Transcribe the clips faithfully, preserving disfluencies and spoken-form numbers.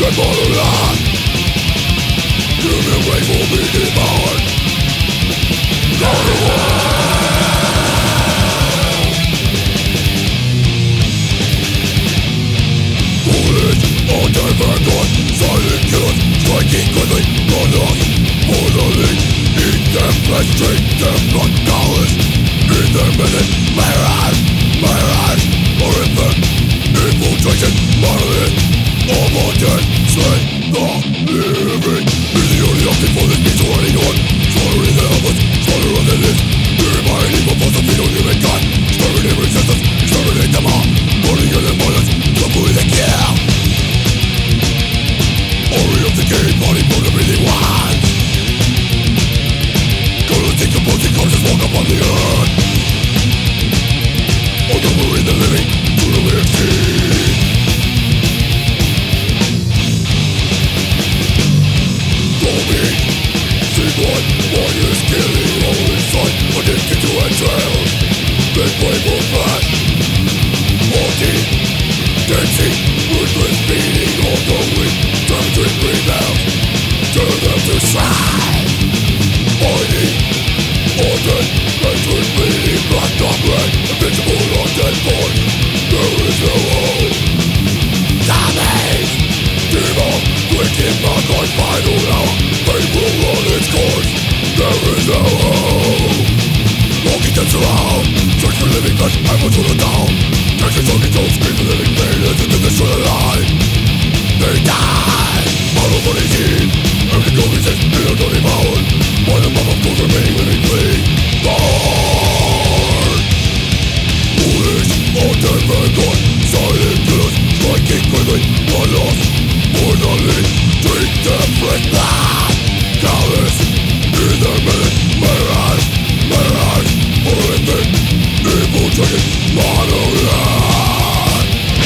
motherland. Human race will be devoured. Down the world. Bullets on their vanguard, silent killers striking quickly, not us. Mortally, eat them flesh, drink them blood, callous. In their minute, mirage, mirage, horrific infiltration, monolith. All more dead, slay the living. Is the only option for this beast already known. Slaughtering the helpless, slaughter of the list. Purifying evil for the fetal humankind. Exterminate resistance, exterminate them all. Burning in the violence, complete the kill. Ori of the game, body for the breathing ones. Gonna decomposing corpses walk upon the earth. On the marine, the living, to the weird sea. Blood, warriors killing all inside, addicted to entrail. Big playful flash, walking, dancing, ruthless beating all the weak. Time to breathe out, turn them to side. Fighting, ordered, hatred bleeding, black dog red, invincible undead void. There is no hope. Damage, demon, wicked mankind, final hour. Fate will run its course. There is no hope. Walking dead around, search for living flesh, I'm to the down. Texas talking don't scream for living pain, as if this should alive. They die, model for the team. Every goal resist, they are not devoured. By the mouth of course remaining living free. Burn! Foolish, all dead vanguard, silent killers, striking quickly, not lost. Mortally, drink their fresh blood. Callous, in their minute, mirage, mirage, horrific, infiltrated, motherland.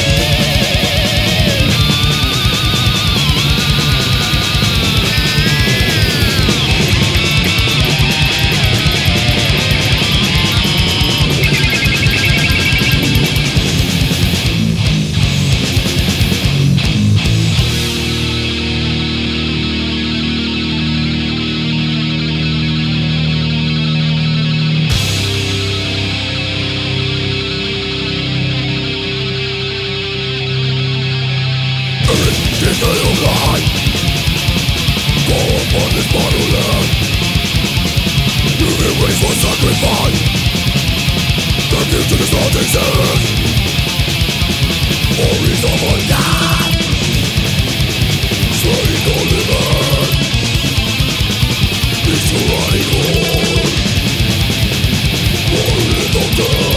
Is the new line. Go upon this motherland. Human race was sacrificed. The future does not exist. Worries of undead, slaying the living. It's running on. War in the dead.